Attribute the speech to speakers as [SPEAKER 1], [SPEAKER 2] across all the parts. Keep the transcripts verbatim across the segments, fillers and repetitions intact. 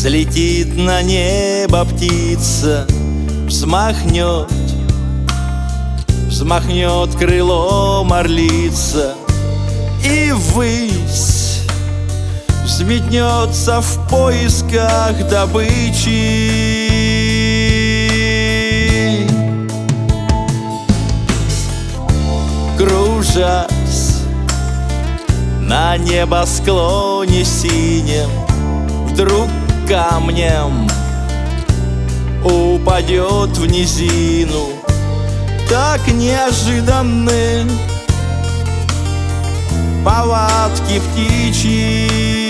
[SPEAKER 1] Взлетит на небо птица, взмахнет, взмахнет крылом орлица, и ввысь взметнется в поисках добычи. Кружась на небосклоне синем, вдруг камнем упадет в низину. Так неожиданны повадки птичьи.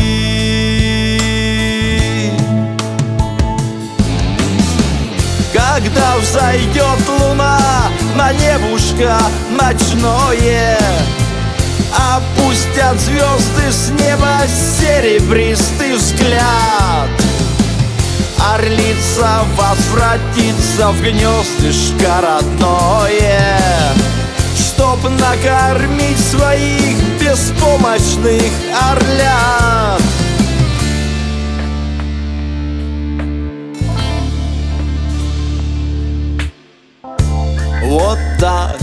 [SPEAKER 1] Когда взойдет луна на небушка ночное, опустят звезды с неба серебристый взгляд, орлица возвратится в гнездышко родное, чтоб накормить своих беспомощных орлят. Вот так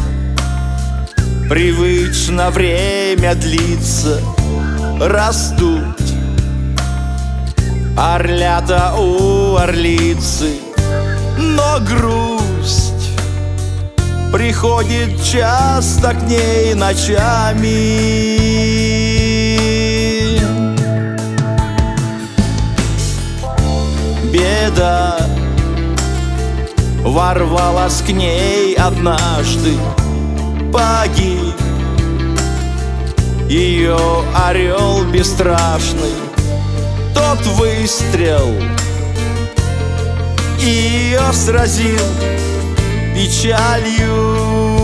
[SPEAKER 1] привычно время длится, растут орлята у орлицы, но грусть приходит часто к ней ночами. Беда ворвалась к ней однажды, погиб ее орел бесстрашный. Тот выстрел ее сразил печалью.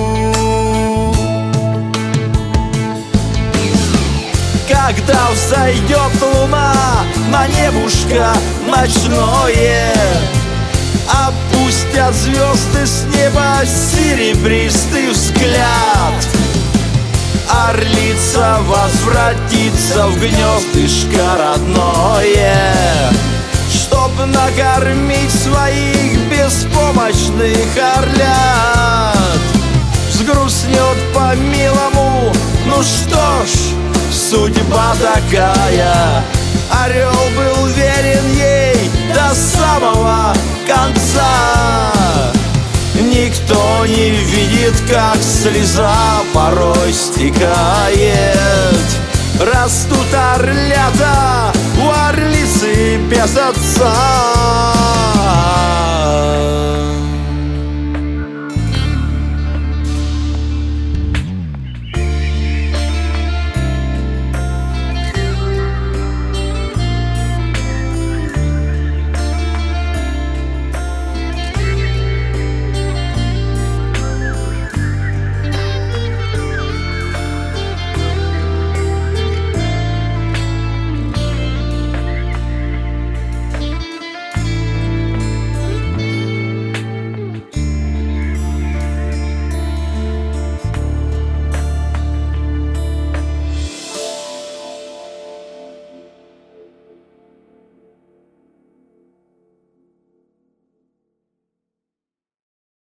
[SPEAKER 1] Когда взойдет луна на небушка ночное, опустят звезды с неба серебристый взгляд, орлица возвратится в гнездышко родное, чтоб накормить своих беспомощных орлят. Взгрустнет по-милому, ну что ж, судьба такая. Орел был верен ей до самого конца. Никто не видит, как слеза порой стекает. Растут орлята у орлицы без отца.